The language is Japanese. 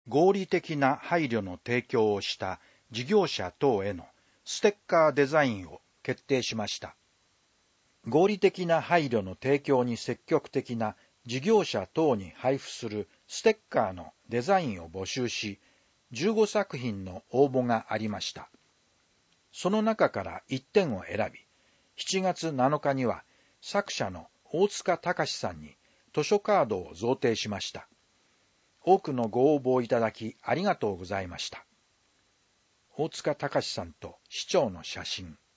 合理的な配慮の提供をした事業者等へのステッカーデザインを決定しました。合理的な配慮の提供に積極的な事業者等に配布するステッカーのデザインを募集し、15作品の応募がありました。その中から1点を選び、7月7日には作者の大塚隆さんに図書カードを贈呈しました。多くのご応募いただきありがとうございました。大塚隆さんと市長の写真。